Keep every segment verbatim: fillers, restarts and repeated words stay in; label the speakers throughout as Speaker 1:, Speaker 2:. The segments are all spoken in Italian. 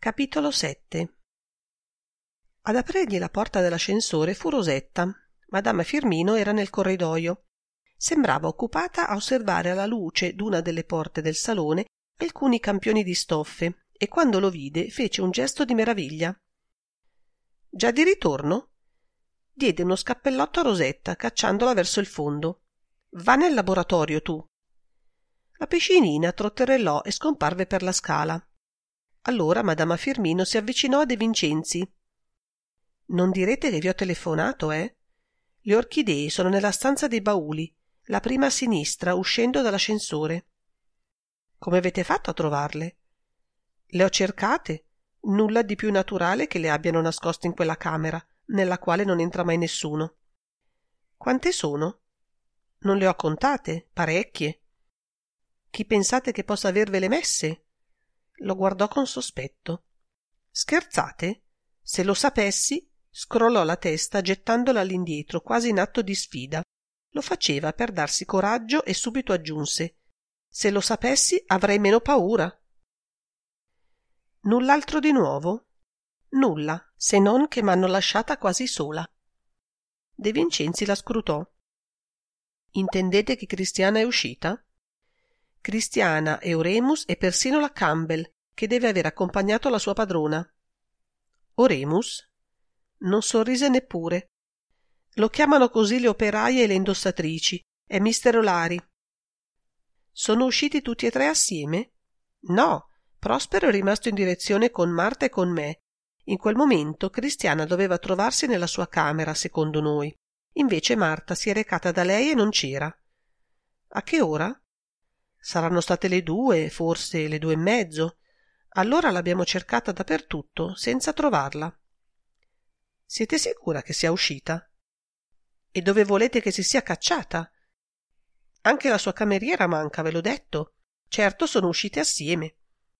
Speaker 1: Capitolo sette. Ad aprirgli la porta dell'ascensore fu Rosetta. Madama Firmino era nel corridoio. Sembrava occupata a osservare alla luce d'una delle porte del salone alcuni campioni di stoffe e quando lo vide fece un gesto di meraviglia. «Già di ritorno?» Diede uno scappellotto a Rosetta, cacciandola verso il fondo. «Va nel laboratorio tu!» La piscinina trotterellò e scomparve per la scala. Allora madama Firmino si avvicinò a De Vincenzi. «Non direte che vi ho telefonato, eh? Le orchidee sono nella stanza dei bauli, la prima a sinistra, uscendo dall'ascensore». «Come avete fatto a trovarle?» «Le ho cercate. Nulla di più naturale che le abbiano nascoste in quella camera, nella quale non entra mai nessuno». «Quante sono?» «Non le ho contate, parecchie». «Chi pensate che possa avervele messe?» Lo guardò con sospetto. «Scherzate? Se lo sapessi...» Scrollò la testa gettandola all'indietro, quasi in atto di sfida. Lo faceva per darsi coraggio e subito aggiunse: «Se lo sapessi avrei meno paura». «Null'altro di nuovo?» «Nulla, se non che m'hanno lasciata quasi sola». De Vincenzi la scrutò. «Intendete che Cristiana è uscita?» «Cristiana e Oremus e persino la Campbell, che deve aver accompagnato la sua padrona». «Oremus?» Non sorrise neppure. «Lo chiamano così le operaie e le indossatrici. È mister Olari». «Sono usciti tutti e tre assieme?» «No, Prospero è rimasto in direzione con Marta e con me. In quel momento Cristiana doveva trovarsi nella sua camera, secondo noi. Invece Marta si è recata da lei e non c'era». «A che ora?» «Saranno state le due, forse le due e mezzo. Allora l'abbiamo cercata dappertutto, senza trovarla». «Siete sicura che sia uscita?» «E dove volete che si sia cacciata?» «Anche la sua cameriera manca, ve l'ho detto. Certo sono uscite assieme».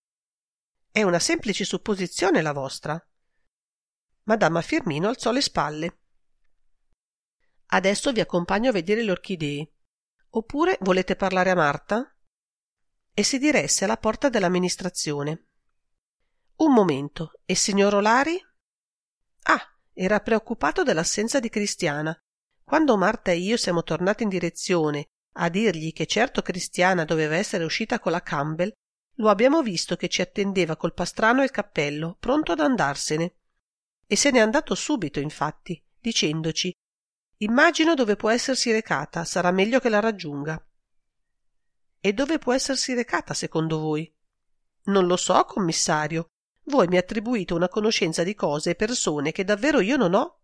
Speaker 1: «È una semplice supposizione la vostra». Madama Firmino alzò le spalle. «Adesso vi accompagno a vedere le orchidee. Oppure volete parlare a Marta?» E si diresse alla porta dell'amministrazione. «Un momento, e il signor Olari?» «Ah!» Era preoccupato dell'assenza di Cristiana. Quando Marta e io siamo tornati in direzione a dirgli che certo Cristiana doveva essere uscita con la Campbell, lo abbiamo visto che ci attendeva col pastrano e il cappello, pronto ad andarsene. E se n'è andato subito, infatti, dicendoci: «Immagino dove può essersi recata, sarà meglio che la raggiunga». «E dove può essersi recata, secondo voi?» «Non lo so, commissario. Voi mi attribuite una conoscenza di cose e persone che davvero io non ho».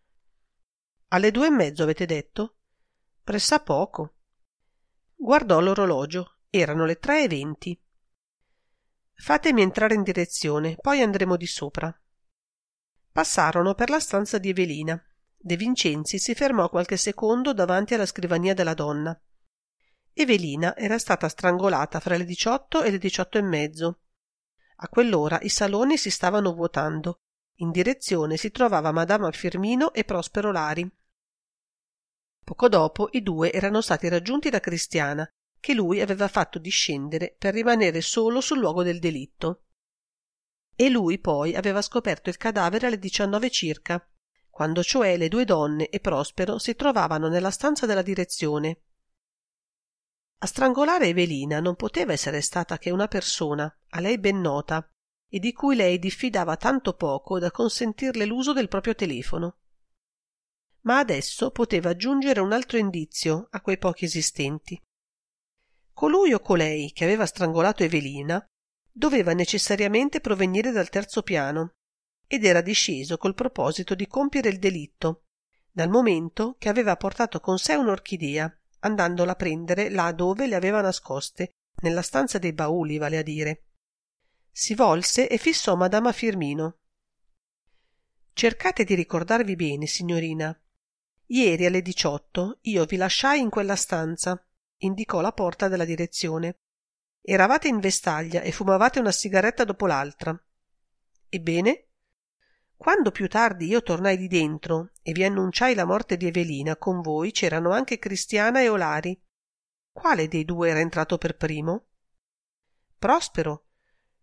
Speaker 1: «Alle due e mezzo avete detto?» «Pressappoco». Guardò l'orologio. Erano le tre e venti. «Fatemi entrare in direzione, poi andremo di sopra». Passarono per la stanza di Evelina. De Vincenzi si fermò qualche secondo davanti alla scrivania della donna. Evelina era stata strangolata fra le diciotto e le diciotto e mezzo. A quell'ora i saloni si stavano vuotando. In direzione si trovava madama Firmino e Prospero Olari. Poco dopo i due erano stati raggiunti da Cristiana, che lui aveva fatto discendere per rimanere solo sul luogo del delitto. E lui poi aveva scoperto il cadavere alle diciannove circa, quando cioè le due donne e Prospero si trovavano nella stanza della direzione. A strangolare Evelina non poteva essere stata che una persona, a lei ben nota, e di cui lei diffidava tanto poco da consentirle l'uso del proprio telefono. Ma adesso poteva aggiungere un altro indizio a quei pochi esistenti. Colui o colei che aveva strangolato Evelina doveva necessariamente provenire dal terzo piano ed era disceso col proposito di compiere il delitto, dal momento che aveva portato con sé un'orchidea, andandola a prendere là dove le aveva nascoste, nella stanza dei bauli, vale a dire. Si volse e fissò madama Firmino. «Cercate di ricordarvi bene, signorina. Ieri alle diciotto io vi lasciai in quella stanza», indicò la porta della direzione. «Eravate in vestaglia e fumavate una sigaretta dopo l'altra. Ebbene? Quando più tardi io tornai di dentro e vi annunciai la morte di Evelina, con voi c'erano anche Cristiana e Olari. Quale dei due era entrato per primo?» «Prospero.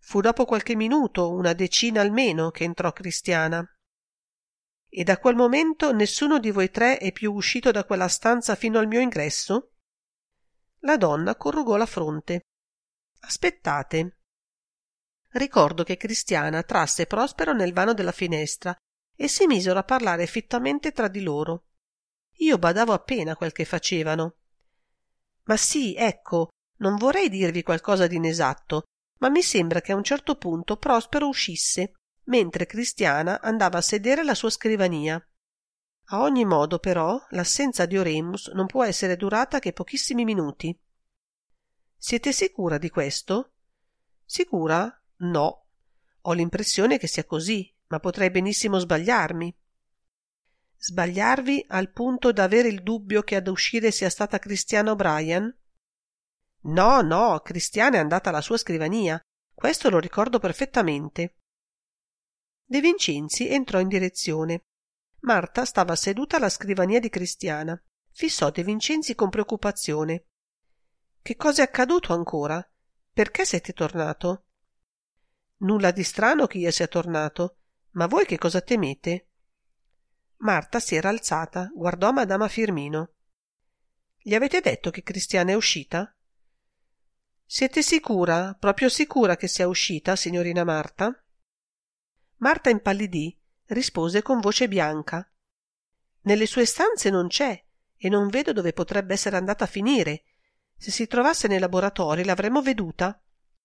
Speaker 1: Fu dopo qualche minuto, una decina almeno, che entrò Cristiana. E da quel momento nessuno di voi tre è più uscito da quella stanza fino al mio ingresso? La donna corrugò la fronte. Aspettate. Ricordo che Cristiana trasse Prospero nel vano della finestra e si misero a parlare fittamente tra di loro. Io badavo appena a quel che facevano. Ma sì, ecco, non vorrei dirvi qualcosa di inesatto, ma mi sembra che a un certo punto Prospero uscisse, mentre Cristiana andava a sedere alla sua scrivania. A ogni modo, però, l'assenza di Oremus non può essere durata che pochissimi minuti. Siete sicura di questo? Sicura? No. Ho l'impressione che sia così, ma potrei benissimo sbagliarmi. Sbagliarvi al punto da avere il dubbio che ad uscire sia stata Cristiana O'Brien? No, no, Cristiana è andata alla sua scrivania. Questo lo ricordo perfettamente. De Vincenzi entrò in direzione. Marta stava seduta alla scrivania di Cristiana. Fissò De Vincenzi con preoccupazione. Che cosa è accaduto ancora? Perché siete tornato? Nulla di strano che io sia tornato. Ma voi che cosa temete? Marta si era alzata, guardò Madama Firmino. Gli avete detto che Cristiana è uscita? Siete sicura, proprio sicura che sia uscita, signorina Marta? Marta impallidì, rispose con voce bianca. Nelle sue stanze non c'è e non vedo dove potrebbe essere andata a finire. Se si trovasse nei laboratori l'avremmo veduta.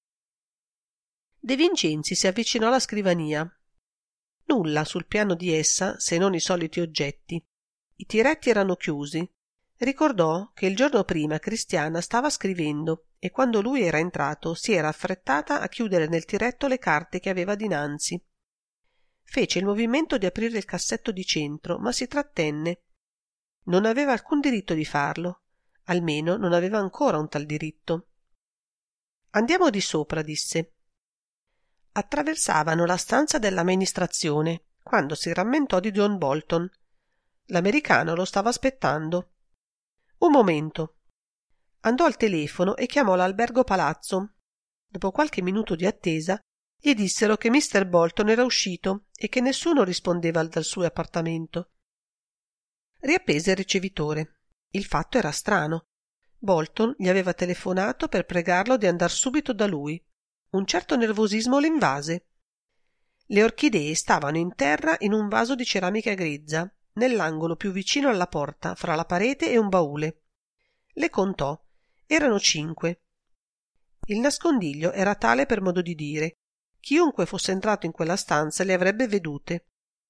Speaker 1: De Vincenzi si avvicinò alla scrivania. Nulla sul piano di essa, se non i soliti oggetti. I tiretti erano chiusi. Ricordò che il giorno prima Cristiana stava scrivendo e quando lui era entrato si era affrettata a chiudere nel tiretto le carte che aveva dinanzi. Fece il movimento di aprire il cassetto di centro, ma si trattenne. Non aveva alcun diritto di farlo, almeno non aveva ancora un tal diritto. Andiamo di sopra, disse. Attraversavano la stanza dell'amministrazione quando si rammentò di John Bolton. L'americano lo stava aspettando. Un momento. Andò al telefono e chiamò l'albergo palazzo. Dopo qualche minuto di attesa gli dissero che mister Bolton era uscito e che nessuno rispondeva dal suo appartamento. Riappese il ricevitore. Il fatto era strano. Bolton gli aveva telefonato per pregarlo di andar subito da lui. Un certo nervosismo lo invase. Le orchidee stavano in terra in un vaso di ceramica grezza, nell'angolo più vicino alla porta, fra la parete e un baule. Le contò. Erano cinque. Il nascondiglio era tale per modo di dire. Chiunque fosse entrato in quella stanza le avrebbe vedute.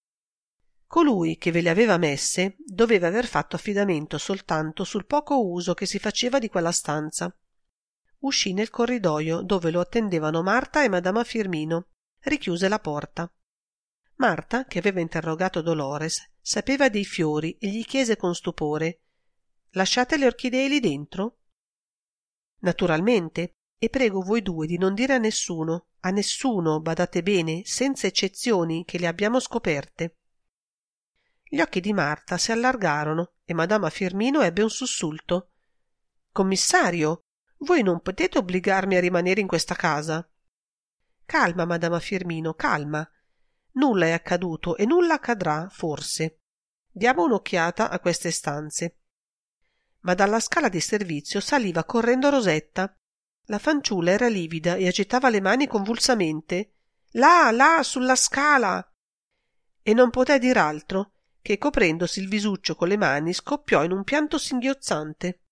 Speaker 1: Colui che ve le aveva messe doveva aver fatto affidamento soltanto sul poco uso che si faceva di quella stanza. Uscì nel corridoio dove lo attendevano Marta e Madama Firmino. Richiuse la porta. Marta, che aveva interrogato Dolores, sapeva dei fiori e gli chiese con stupore: «Lasciate le orchidee lì dentro?» «Naturalmente, e prego voi due di non dire a nessuno, a nessuno, badate bene, senza eccezioni, che le abbiamo scoperte». Gli occhi di Marta si allargarono e Madama Firmino ebbe un sussulto. «Commissario, voi non potete obbligarmi a rimanere in questa casa». «Calma, Madama Firmino, calma. Nulla è accaduto e nulla accadrà, forse. Diamo un'occhiata a queste stanze». Ma dalla scala di servizio saliva correndo Rosetta. La fanciulla era livida e agitava le mani convulsamente. «Là, là, sulla scala!» E non poté dir altro che, coprendosi il visuccio con le mani, scoppiò in un pianto singhiozzante.